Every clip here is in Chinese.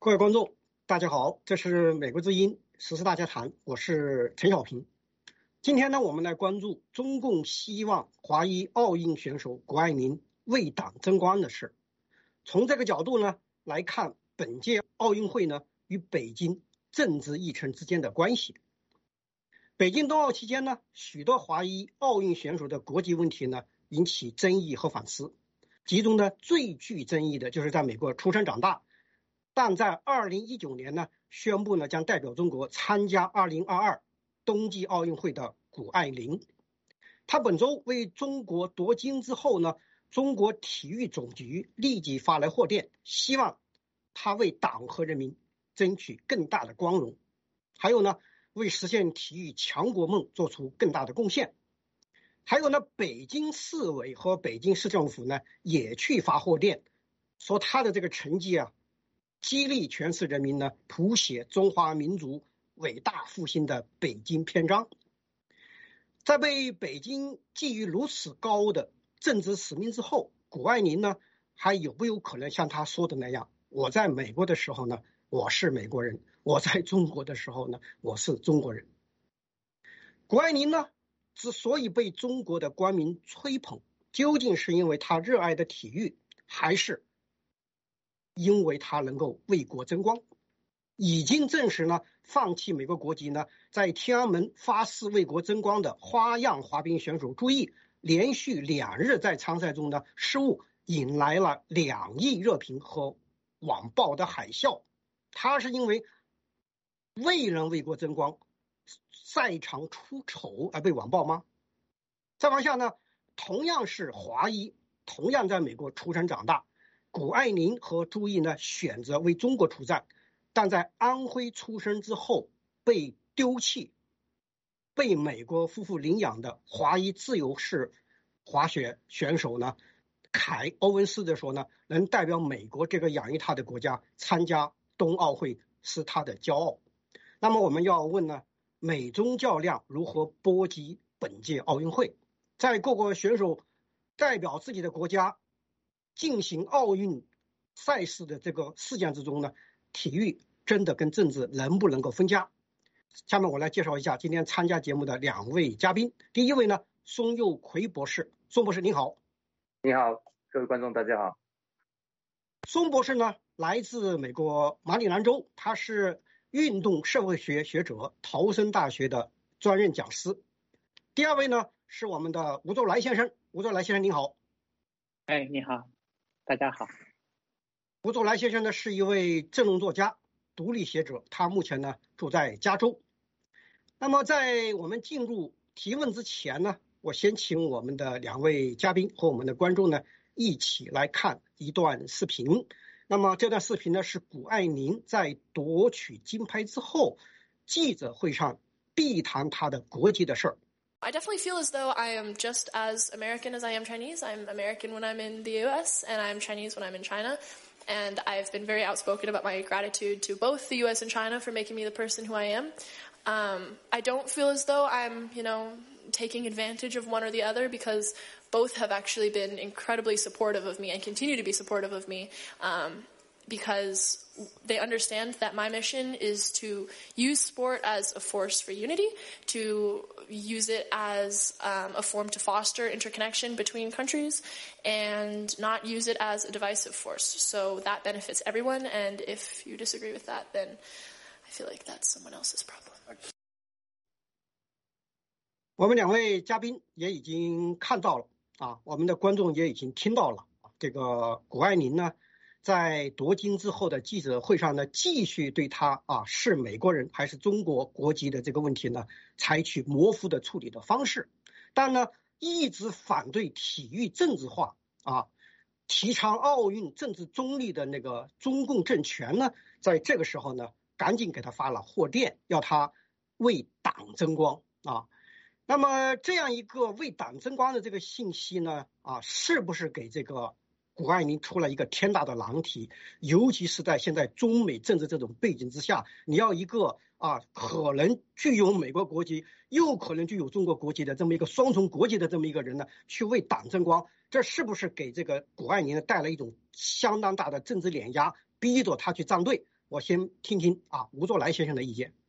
各位观众，大家好，这是美国之音时事大家谈，我是陈小平。今天呢，我们来关注中共希望华裔奥运选手谷爱凌为党争光的事。从这个角度呢来看，本届奥运会呢与北京政治议程之间的关系。北京冬奥期间呢，许多华裔奥运选手的国籍问题呢引起争议和反思，其中呢最具争议的就是在美国出生长大，但在2019年呢，宣布呢将代表中国参加2022冬季奥运会的谷爱凌。他本周为中国夺金之后呢，中国体育总局立即发来贺电，希望他为党和人民争取更大的光荣，还有呢，为实现体育强国梦做出更大的贡献。还有呢，北京市委和北京市政府呢也去发贺电，说他的这个成绩啊，激励全市人民呢谱写中华民族伟大复兴的北京篇章。在被北京寄予如此高的政治使命之后，谷爱凌呢还有没有可能像他说的那样，我在美国的时候呢我是美国人，我在中国的时候呢我是中国人。谷爱凌呢之所以被中国的官民吹捧，究竟是因为他热爱的体育，还是因为他能够为国争光？已经证实呢，放弃美国国籍呢，在天安门发誓为国争光的花样滑冰选手朱毅，连续2日在参赛中呢失误，引来了2亿热评和网暴的海啸。他是因为未能为国争光，赛场出丑而被网暴吗？再往下呢，同样是华裔，同样在美国出生长大，谷爱凌和朱毅呢选择为中国出战，但在安徽出生之后被丢弃，被美国夫妇领养的华裔自由式滑雪选手呢凯·欧文斯的说呢，能代表美国这个养育他的国家参加冬奥会是他的骄傲。那么我们要问呢，美中较量如何波及本届奥运会？在各个选手代表自己的国家进行奥运赛事的这个事件之中呢，体育真的跟政治能不能够分家？下面我来介绍一下今天参加节目的2位嘉宾。第一位呢，松佑奎博士。松博士您好。 你好，各位观众大家好。 松博士呢来自美国马里兰州，他是运动社会学学者，陶森大学的专任讲师。第二位呢是我们的吴周来先生。吴周来先生您好。 你好，大家好。 吴周来先生呢是一位政论作家、独立学者，他目前呢住在加州。那么在我们进入提问之前呢，我先请我们的2位嘉宾和我们的观众呢一起来看一段视频。那么这段视频呢是谷爱凌在夺取金牌之后记者会上避谈她的国籍的事儿。 I definitely feel as though I am just as American as I am Chinese. I'm American when I'm in the US, and I'm Chinese when I'm in China. And I've been very outspoken about my gratitude to both the US and China for making me the person who I am. I don't feel as though I'm, taking advantage of one or the other, because both have actually been incredibly supportive of me and continue to be supportive of me, because they understand that my mission is to use sport as a force for unity, to use it as a form to foster interconnection between countries, and not use it as a divisive force. So that benefits everyone, and if you disagree with that, then I feel like that's someone else's problem. 我们2位嘉宾也已经看到了啊，我们的观众也已经听到了。这个谷爱凌呢在夺金之后的记者会上呢，继续对他是美国人还是中国国籍的这个问题呢，采取模糊的处理的方式，但呢，一直反对体育政治化提倡奥运政治中立的那个中共政权呢，在这个时候呢，赶紧给他发了贺电，要他为党争光那么这样一个为党争光的这个信息呢，是不是给这个谷爱凌出了一个天大的难题？尤其是在现在中美政治这种背景之下，你要一个可能具有美国国籍又可能具有中国国籍的这么一个双重国籍的这么一个人呢，去为党争光，这是不是给这个谷爱凌带来一种相当大的政治碾压，逼着他去站队？ 我先听听吴作来先生的意见。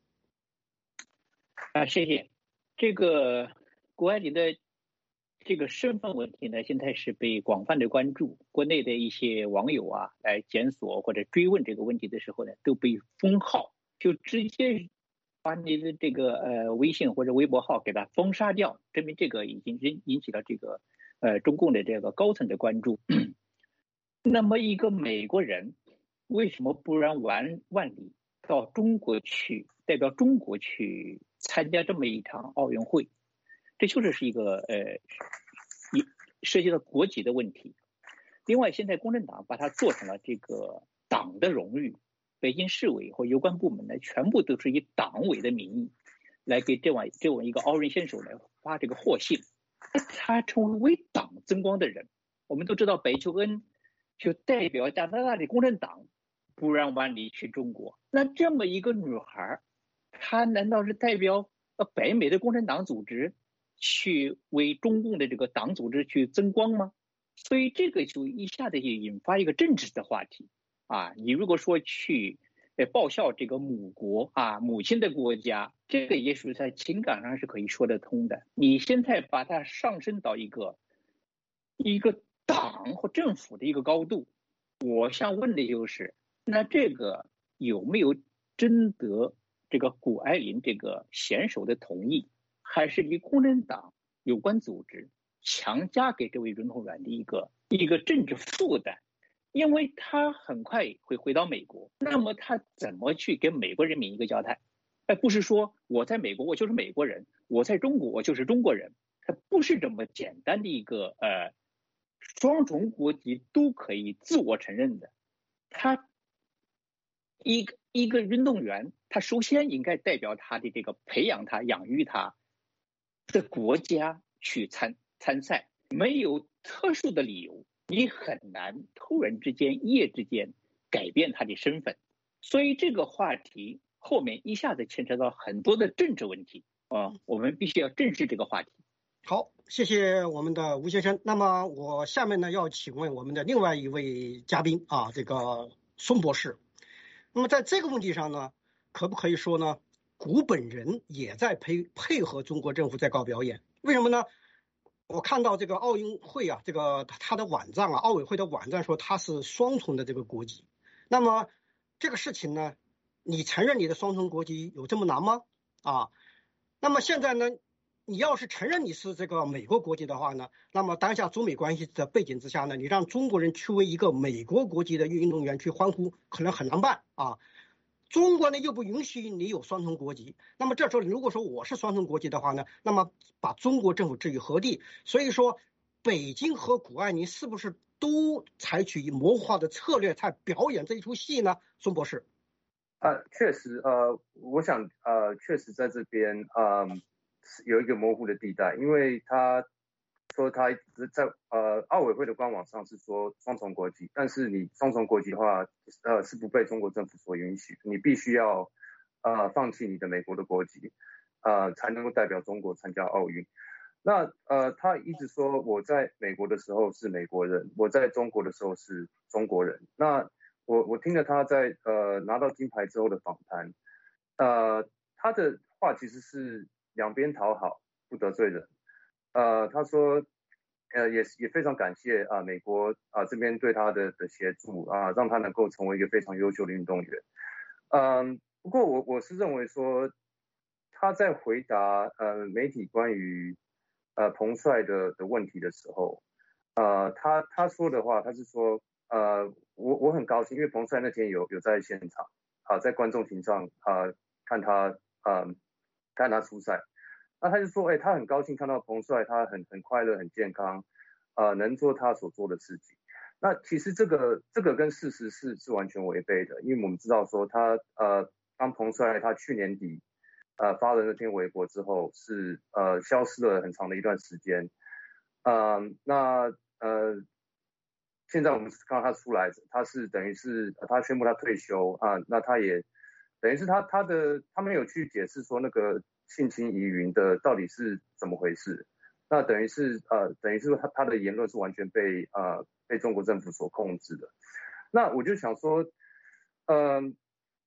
谢谢。这个谷爱凌的这个身份问题呢，现在是被广泛的关注。国内的一些网友来检索或者追问这个问题的时候呢，都被封号，就直接把你的这个微信或者微博号给它封杀掉，证明这个已经引起了这个中共的这个高层的关注。那么一个美国人为什么不让万里到中国去，代表中国去参加这么一场奥运会？这就是一个涉及到国籍的问题。另外，现在公正党把它做成了这个党的荣誉，北京市委和有关部门呢，全部都是以党委的名义来给这位一个奥运选手来发这个贺信，他成为党争光的人。我们都知道白求恩就代表加拿大的公正党不让万里去中国，那这么一个女孩，她难道是代表北美的共产党组织去为中共的这个党组织去争光吗？所以这个就一下子就引发一个政治的话题你如果说去报效这个母国母亲的国家，这个也许在情感上是可以说得通的。你现在把它上升到一个党或政府的一个高度，我想问的就是，那这个有没有征得这个谷爱凌这个选手的同意，还是以共产党有关组织强加给这位运动员的一个政治负担？因为他很快会回到美国，那么他怎么去给美国人民一个交代？不是说我在美国我就是美国人，我在中国我就是中国人，它不是这么简单的一个双重国籍都可以自我承认的。他一个运动员，他首先应该代表他的这个培养他、养育他的国家去参赛，没有特殊的理由，你很难突然之间、一夜之间改变他的身份。所以这个话题后面一下子牵扯到很多的政治问题我们必须要正视这个话题。 好，谢谢我们的吴先生。那么我下面呢要请问我们的另外一位嘉宾这个孙博士。那么在这个问题上呢，可不可以说呢，谷本人也在配合中国政府在搞表演？为什么呢？我看到这个奥运会这个他的网站奥委会的网站说他是双重的这个国籍。那么这个事情呢，你承认你的双重国籍有这么难吗？那么现在呢，你要是承认你是这个美国国籍的话呢，那么当下中美关系的背景之下呢，你让中国人去为一个美国国籍的运动员去欢呼，可能很难办中国呢又不允许你有双重国籍，那么这时候如果说我是双重国籍的话呢，那么把中国政府置于何地？所以说，北京和谷爱凌是不是都采取模糊化的策略在表演这一出戏呢？孙博士。 确实，我想确实在这边有一个模糊的地带，因为他说他在奥委会的官网上是说双重国籍，但是你双重国籍的话是不被中国政府所允许，你必须要放弃你的美国的国籍才能够代表中国参加奥运。那他一直说我在美国的时候是美国人，我在中国的时候是中国人。那我听了他在拿到金牌之后的访谈，他的话其实是两边讨好，不得罪人。他说也非常感谢美国这边对他的协助让他能够成为一个非常优秀的运动员。不过我是认为说他在回答媒体关于彭帅的问题的时候，他说的话，他是说我很高兴，因为彭帅那天有在现场在观众席上看他出赛，那他就说他很高兴看到彭帅，他很快乐很健康能做他所做的事情。那其实这个跟事实是完全违背的，因为我们知道说他当彭帅他去年底发了那篇微博之后是消失了很长的一段时间。现在我们看到他出来，他是等于是他宣布他退休那他也等于是他没有去解释说那个性侵疑云的到底是怎么回事。那等于是他的言论是完全被中国政府所控制的。那我就想说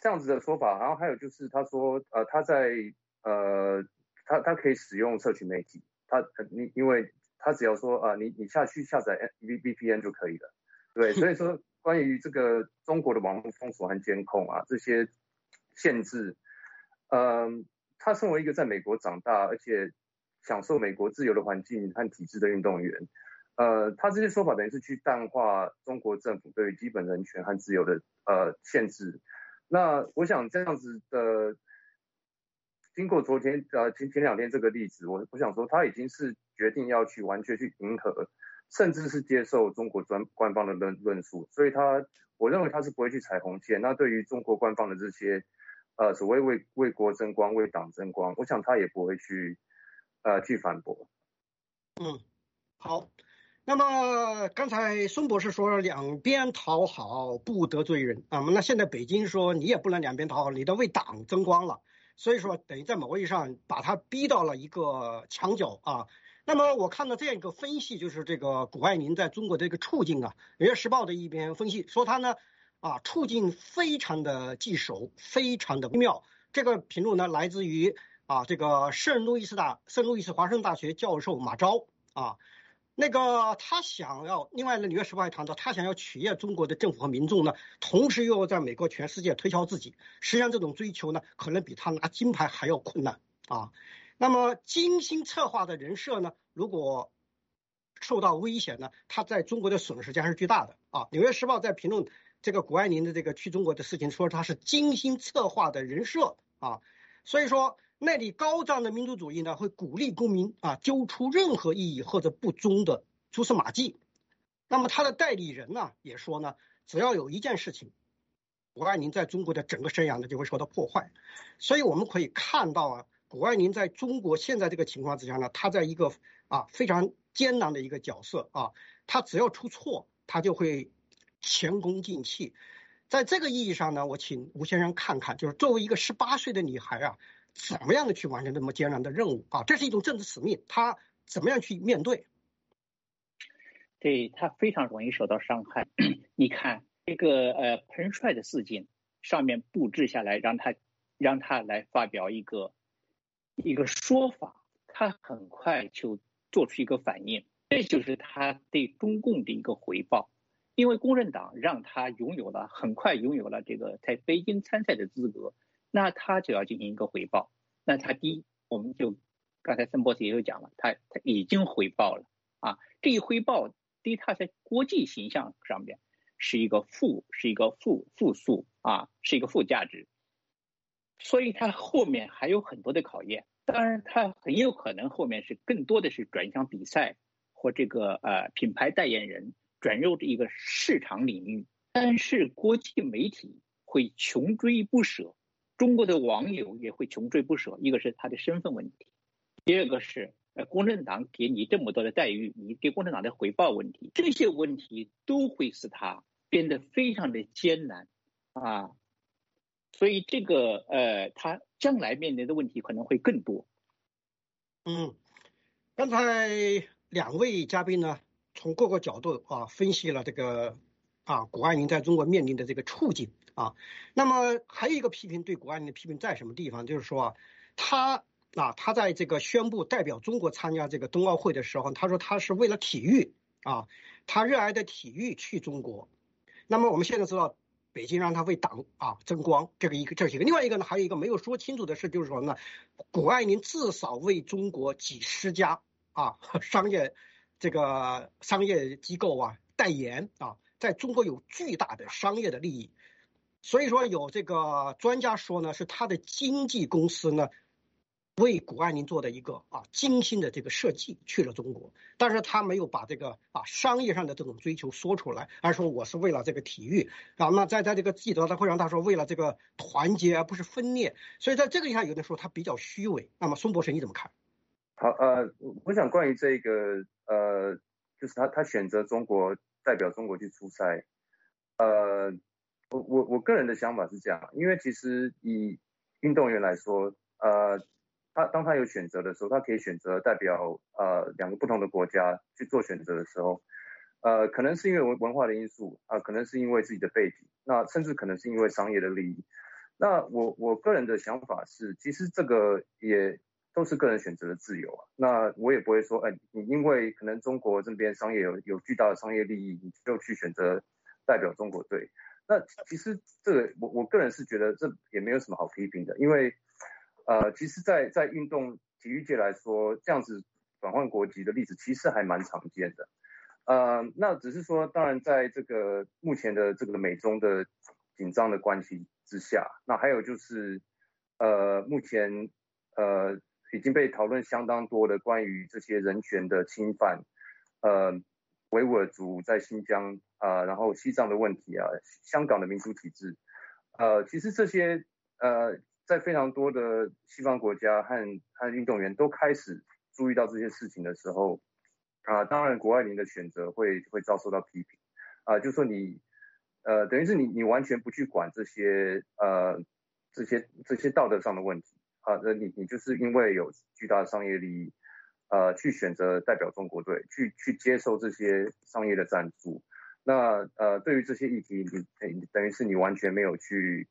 这样子的说法，然后还有就是他说他在他可以使用社群媒体，因为他只要说你下载 VPN 就可以了，对，所以说关于这个中国的网络封锁和监控啊这些限制，他身为一个在美国长大而且享受美国自由的环境和体制的运动员，他这些说法等于是去淡化中国政府对于基本人权和自由的限制。那我想这样子的，经过昨天前两天这个例子，我想说他已经是决定要去完全去迎合，甚至是接受中国官方的论述，所以我认为他是不会去踩红线。那对于中国官方的这些所谓为国争光、为党争光，我想他也不会去反驳。 好。那么刚才孙博士说两边讨好不得罪人啊，那现在北京说你也不能两边讨好，你都为党争光了，所以说等于在某意义上把他逼到了一个墙角啊。那么我看到这样一个分析，就是这个谷爱凌在中国的一个处境啊，《人民时报》的一篇分析说他呢处境非常的棘手，非常的微妙。这个评论呢来自于这个圣路易斯华盛顿大学教授马昭啊。那个他想要，另外呢，《纽约时报》还谈到，他想要取悦中国的政府和民众呢，同时又要在美国全世界推销自己。实际上，这种追求呢，可能比他拿金牌还要困难啊。那么精心策划的人设呢，如果受到危险呢，他在中国的损失将是巨大的啊。《纽约时报》在评论这个谷爱凌的这个去中国的事情，说他是精心策划的人设啊。所以说，那里高涨的民族主义呢，会鼓励公民揪出任何异议或者不忠的蛛丝马迹。那么他的代理人呢，也说呢，只要有一件事情，谷爱凌在中国的整个生涯呢就会受到破坏。所以我们可以看到谷爱凌在中国现在这个情况之下呢，他在一个非常艰难的一个角色他只要出错，他就会前功尽弃。在这个意义上呢，我请吴先生看看，就是作为一个18岁的女孩怎么样的去完成这么艰难的任务这是一种政治使命，她怎么样去面对？ 对，她非常容易受到伤害。你看这个彭帅的事件上面布置下来，让他来发表一个说法，他很快就做出一个反应，这就是他对中共的一个回报。因为共产党让他很快拥有了这个在北京参赛的资格，那他就要进行一个回报。那他我们就刚才孙博士也有讲了，他已经回报了这一回报对他在国际形象上面是一个负数是一个负价值，所以他后面还有很多的考验。当然，他很有可能后面更多的是转向比赛或这个品牌代言人。转入一个市场领域，但是国际媒体会穷追不舍，中国的网友也会穷追不舍。一个是他的身份问题，第二个是共产党给你这么多的待遇，你给共产党的回报问题，这些问题都会使他变得非常的艰难所以这个他将来面临的问题可能会更多。 刚才两位嘉宾呢，从各个角度分析了这个谷爱凌在中国面临的这个处境那么还有一个批评，对谷爱凌的批评在什么地方？就是说他在这个宣布代表中国参加这个冬奥会的时候，他说他是为了体育他热爱的体育去中国。那么我们现在知道，北京让他为党争光，这是一个。另外一个呢，还有一个没有说清楚的事，就是说呢，谷爱凌至少为中国几十家商业机构代言在中国有巨大的商业的利益。所以说有这个专家说呢，是他的经纪公司呢为谷爱凌做的一个精心的这个设计去了中国，但是他没有把这个商业上的这种追求说出来，而说我是为了这个体育那在这个记者会上他说为了这个团结而不是分裂，所以在这个上有的时候他比较虚伪。那么孙博士你怎么看？ 好我想关于这个就是他选择中国代表中国去出赛我个人的想法是这样，因为其实以运动员来说当他有选择的时候，他可以选择代表2个不同的国家去做选择的时候可能是因为文化的因素可能是因为自己的背景，那甚至可能是因为商业的利益， 那我个人的想法是，其实这个也都是个人选择的自由啊。那我也不会说，你因为可能中国这边商业有巨大的商业利益，你就去选择代表中国队。那其实这个我个人是觉得这也没有什么好批评的，因为其实在运动体育界来说，这样子转换国籍的例子其实还蛮常见的。那只是说，当然在这个目前的这个美中的紧张的关系之下，那还有就是目前已经被讨论相当多的关于这些人权的侵犯，维吾尔族在新疆然后西藏的问题啊，香港的民主体制，其实这些在非常多的西方国家和运动员都开始注意到这些事情的时候，当然谷爱凌的选择会遭受到批评，就是说你等于是你完全不去管这些道德上的问题你就是因为有巨大的商业利益去选择代表中国队，去接受这些商业的赞助。那对于这些议题，你等于是你完全没有去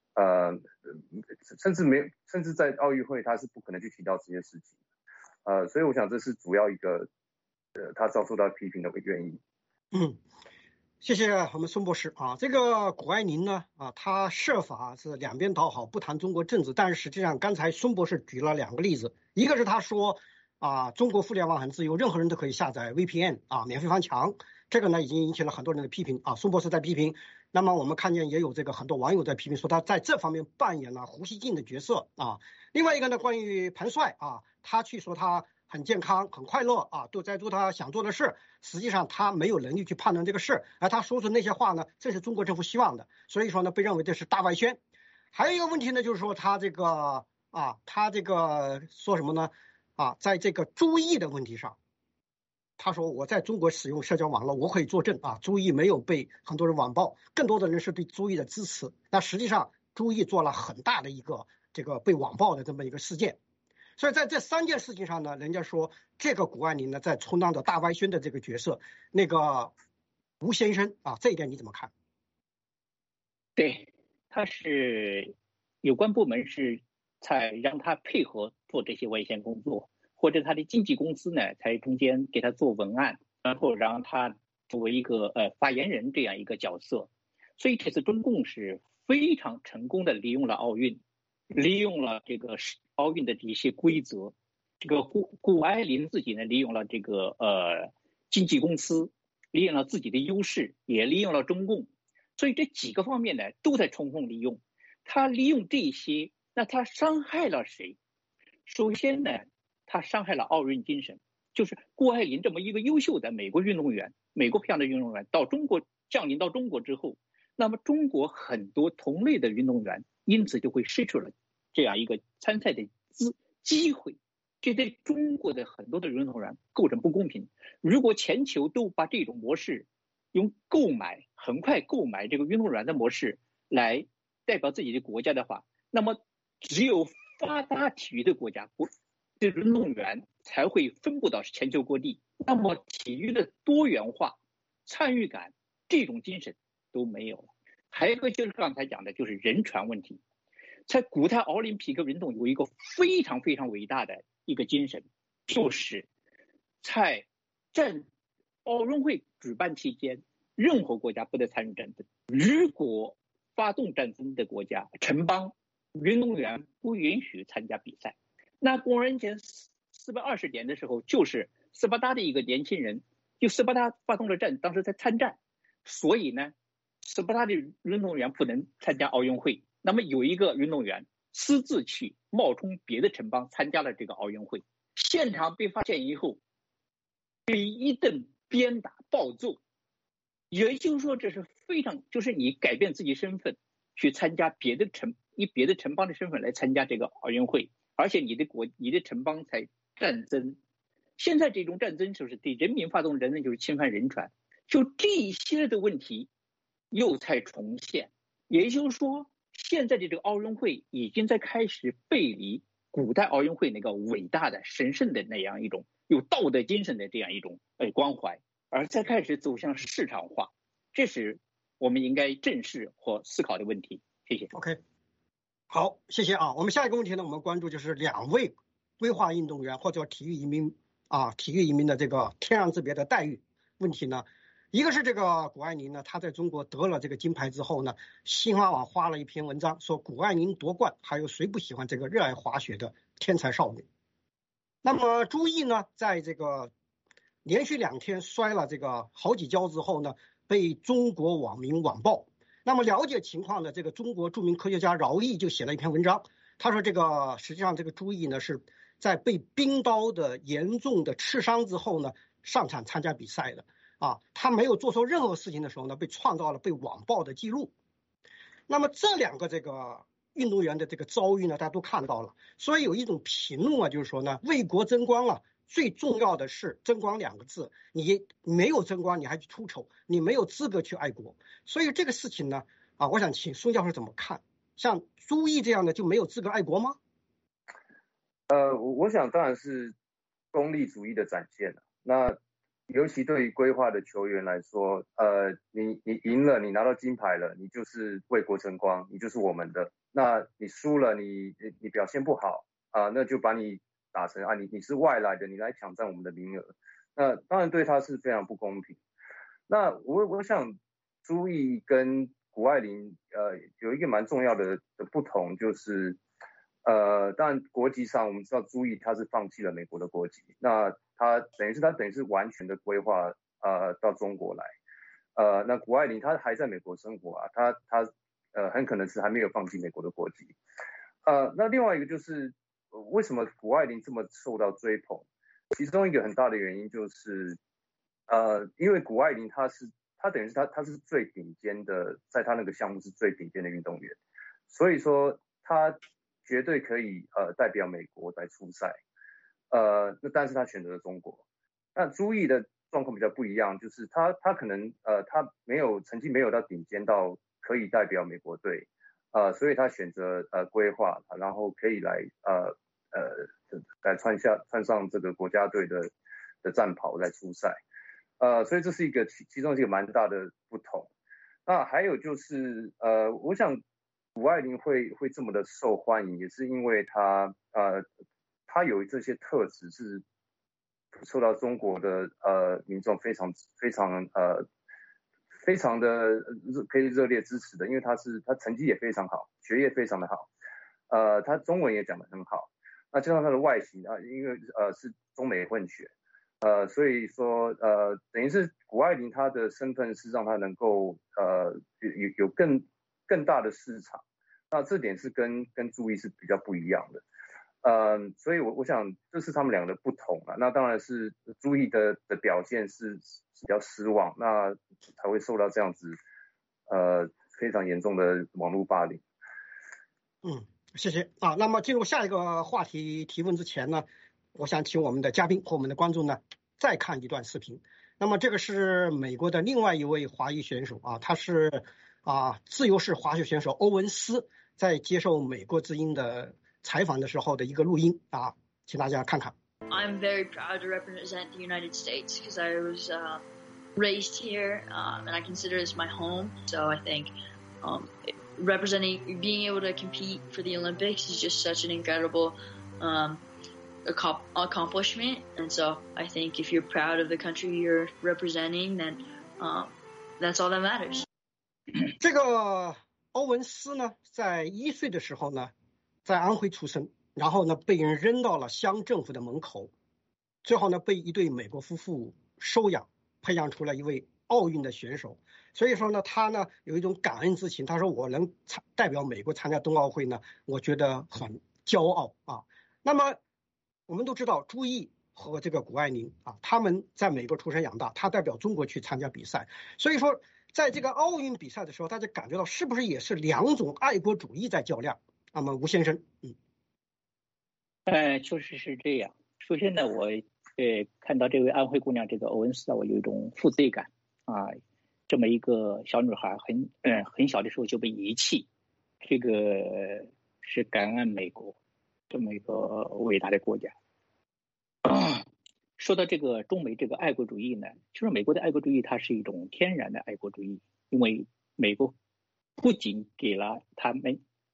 甚至在奥运会他是不可能去提到这些事情。所以我想这是主要一个他遭受到批评的原因。 谢谢我们孙博士啊。这个谷爱凌呢他设法是两边讨好，不谈中国政治，但是实际上刚才孙博士举了2个例子，一个是他说中国互联网很自由，任何人都可以下载 VPN 免费翻墙，这个呢已经引起了很多人的批评孙博士在批评。那么我们看见也有这个很多网友在批评说他在这方面扮演了胡锡进的角色另外一个呢，关于彭帅他去说他很健康很快乐都在做他想做的事，实际上他没有能力去判断这个事，而他说出那些话呢，这是中国政府希望的，所以说呢被认为这是大外宣。还有一个问题呢，就是说他这个说什么呢在这个朱毅的问题上，他说我在中国使用社交网络，我可以作证朱毅没有被很多人网暴，更多的人是对朱毅的支持。那实际上朱毅做了很大的一个这个被网暴的这么一个事件。所以在这3件事情上呢，人家说这个谷爱凌呢在充当着大外宣的这个角色。那个吴先生这一点你怎么看？ 对，他是有关部门是才让他配合做这些外宣工作，或者他的经纪公司呢才中间给他做文案，然后让他作为一个发言人这样一个角色。所以这次中共是非常成功的利用了奥运，利用了这个奥运的这些规则。这个谷爱凌自己呢利用了这个经纪公司，利用了自己的优势，也利用了中共。所以这几个方面呢都在充分利用。他利用这些，那他伤害了谁？首先呢，他伤害了奥运精神，就是谷爱凌这么一个优秀的美国运动员，美国漂亮的运动员到中国降临到中国之后，那么中国很多同类的运动员因此就会失去了这样一个参赛的机会，这对中国的很多的运动员构成不公平。如果全球都把这种模式用很快购买这个运动员的模式来代表自己的国家的话，那么只有发达体育的国家的运动员才会分布到全球各地，那么体育的多元化、参与感这种精神都没有了。还有一个就是刚才讲的，就是人权问题。在古代奥林匹克运动有一个非常非常伟大的一个精神，就是在奥运会举办期间，任何国家不得参与战争。如果发动战争的国家城邦运动员不允许参加比赛。那公元前420年的时候，就是斯巴达的一个年轻人，就斯巴达发动了战，当时在参战，所以呢，斯巴达的运动员不能参加奥运会。那么有一个运动员私自去冒充别的城邦参加了这个奥运会，现场被发现以后，被一顿鞭打暴揍。也就是说，这是非常，就是你改变自己身份去参加以别的城邦的身份来参加这个奥运会，而且你的城邦才战争。现在这种战争就是对人民发动战争，就是侵犯人权。就这一系列的问题又在重现。也就是说，现在的这个奥运会已经在开始背离古代奥运会那个伟大的神圣的那样一种有道德精神的这样一种关怀，而再开始走向市场化，这是我们应该正视或思考的问题。谢谢。 OK， 好，谢谢啊。我们下一个问题呢，我们关注就是2位规划运动员或者体育移民的这个天壤之别的待遇问题呢。一个是这个谷爱凌呢，她在中国得了这个金牌之后呢，新华网发了一篇文章说谷爱凌夺冠，还有谁不喜欢这个热爱滑雪的天才少女。那么朱毅呢，在这个连续2天摔了这个好几跤之后呢，被中国网民网暴。那么了解情况的这个中国著名科学家饶毅就写了一篇文章，他说这个实际上这个朱毅呢是在被冰刀的严重的刺伤之后呢上场参加比赛的他没有做错任何事情的时候呢被创造了被网暴的记录。那么这2个这个运动员的这个遭遇呢大家都看到了，所以有一种评论就是说呢，为国争光最重要的是争光2个字，你没有争光你还去出丑，你没有资格去爱国。所以这个事情呢我想请孙教授怎么看？像朱毅这样的就没有资格爱国吗？ 我想当然是功利主义的展现了。那尤其对于规划的球员来说，你赢了，你拿到金牌了，你就是为国争光，你就是我们的。那你输了，你表现不好那就把你打成你是外来的，你来挑战我们的名额。那当然对他是非常不公平。那我想朱毅跟谷爱凌有一个蛮重要的不同，就是当然国籍上我们知道朱毅他是放弃了美国的国籍，那他等于是完全的规划到中国来。那谷爱凌他还在美国生活他很可能是还没有放弃美国的国籍。那另外一个就是为什么谷爱凌这么受到追捧？其中一个很大的原因就是因为谷爱凌他等于是他是最顶尖的，在他那个项目是最顶尖的运动员，所以说他绝对可以代表美国来出赛。那但是他选择了中国。那朱毅的状况比较不一样，就是他可能他成绩没有到顶尖到可以代表美国队，所以他选择规划，然后可以来穿上这个国家队的战袍来出赛。所以这是其中一个蛮大的不同。那还有就是我想谷爱凌会这么的受欢迎，也是因为他有这些特质是受到中国的民众非常的可以热烈支持的，因为他成绩也非常好，学业非常的好，他中文也讲得很好，那加上他的外形因为是中美混血，所以说等于是谷爱凌她的身份是让她能够有更大的市场，那这点是跟朱毅是比较不一样的。所以我想这是他们2个的不同那当然是朱毅的表现是比较失望，那才会受到这样子非常严重的网络霸凌。 谢谢那么进入下一个话题提问之前呢，我想请我们的嘉宾和我们的观众呢再看一段视频。那么这个是美国的另外一位华裔选手他是自由式滑雪选手欧文斯在接受美国之音的采访的时候的一个录音请大家看看。 I'm very proud to represent the United States because I was raised here and I consider this my home. So I think being able to compete for the Olympics is just such an incredible accomplishment. And so I think if you're proud of the country you're representing, then that's all that matters. 这个欧文斯呢，在1岁的时候呢，在安徽出生，然后呢被人扔到了乡政府的门口，最后呢被一对美国夫妇收养，培养出了一位奥运的选手。所以说呢，他呢有一种感恩之情。他说：“我能代表美国参加冬奥会呢，我觉得很骄傲那么我们都知道，朱毅和这个谷爱凌他们在美国出生养大，他代表中国去参加比赛。所以说，在这个奥运比赛的时候，大家感觉到是不是也是2种爱国主义在较量？那么吴先生， 确实是这样。首先呢，我看到这位安徽姑娘这个欧文斯我有一种负罪感这么一个小女孩很小的时候就被遗弃，这个是感恩美国这么一个伟大的国家。说到这个中美这个爱国主义呢，其实美国的爱国主义它是一种天然的爱国主义，因为美国不仅给了他们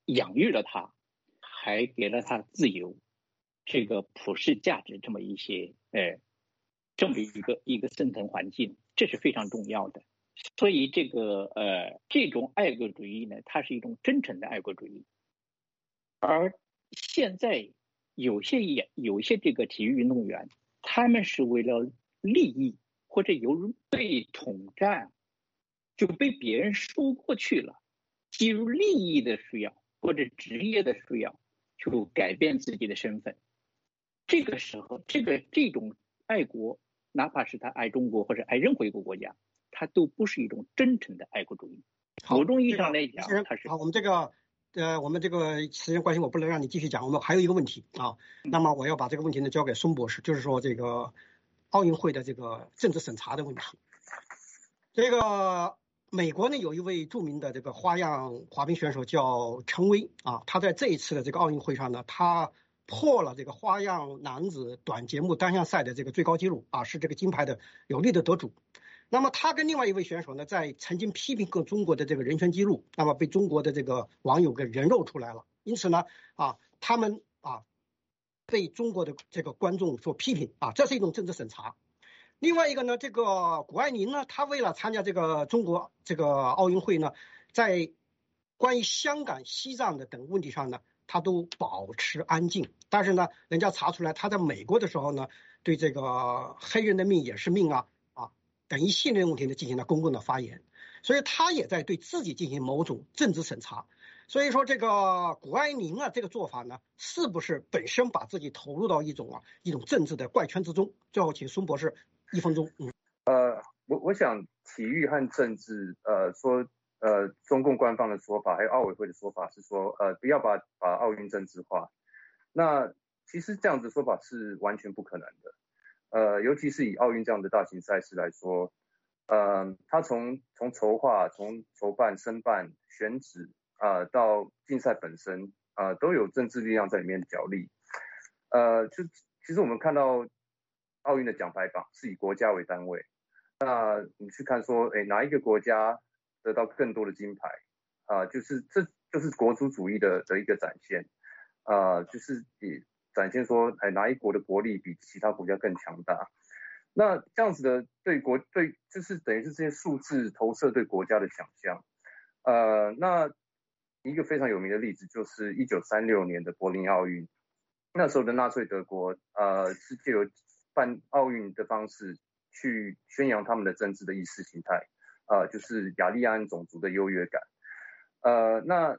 养育了他，还给了他自由，这个普世价值这么一些这么一个生存环境，这是非常重要的。所以这种爱国主义呢，它是一种真诚的爱国主义。而现在有些这个体育运动员，他们是为了利益或者被统战，就被别人输过去了，基于利益的需要或者职业的需要，就改变自己的身份。这个时候，这种爱国，哪怕是他爱中国或者爱任何一个国家，他都不是一种真诚的爱国主义。某种意义上来讲，它是好。我们这个时间关系，我不能让你继续讲。我们还有一个问题啊，那么我要把这个问题呢交给孙博士，就是说这个奥运会的这个政治审查的问题。这个美国呢有一位著名的这个花样滑冰选手叫陈薇啊，他在这一次的这个奥运会上呢，他破了这个花样男子短节目单项赛的这个最高纪录啊，是这个金牌的有力的得主。那么他跟另外一位选手呢，在曾经批评过中国的这个人权记录，那么被中国的这个网友给人肉出来了。因此呢，他们被中国的这个观众所批评啊，这是一种政治审查。另外一个呢，这个谷爱凌呢，他为了参加这个中国这个奥运会呢，在关于香港、西藏的等问题上呢，他都保持安静。但是呢，人家查出来他在美国的时候呢，对这个黑人的命也是命等一系列问题呢进行了公共的发言，所以他也在对自己进行某种政治审查。所以说这个谷爱凌这个做法呢，是不是本身把自己投入到一种政治的怪圈之中？最后请孙博士1分钟。 我想体育和政治中共官方的说法还有奥委会的说法是说不要把奥运政治化。那其实这样子说法是完全不可能的。尤其是以奥运这样的大型赛事来说，它从筹划、从筹办、申办、选址到竞赛本身都有政治力量在里面角力。其实我们看到奥运的奖牌榜是以国家为单位，那你去看说，哪一个国家得到更多的金牌这就是国族主义的一个展现，就是展现说，哪一国的国力比其他国家更强大。那这样子的对就是等于是这些数字投射对国家的想象。那一个非常有名的例子就是1936年的柏林奥运，那时候的纳粹德国是借由办奥运的方式去宣扬他们的政治的意识形态，就是雅利安种族的优越感。那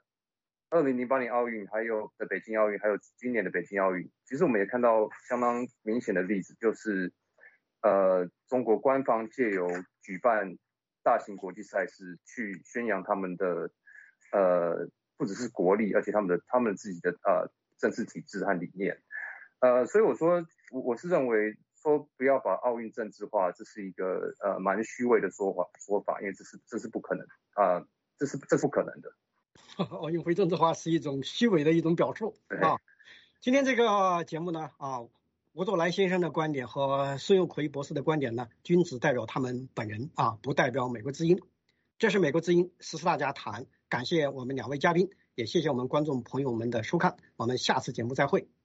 2008年奥运还有的北京奥运还有今年的北京奥运，其实我们也看到相当明显的例子，就是中国官方借由举办大型国际赛事去宣扬他们的不只是国力，而且他们自己的政治体制和理念。所以我是认为说不要把奥运政治化，这是一个蛮虚伪的说法，因为这是不可能这是不可能的。 奥运会政治化是一种虚伪的一种表述啊。今天这个节目呢吴作来先生的观点和孙友奎博士的观点呢，均只代表他们本人不代表美国之音。这是美国之音时事大家谈，感谢我们2位嘉宾，也谢谢我们观众朋友们的收看，我们下次节目再会。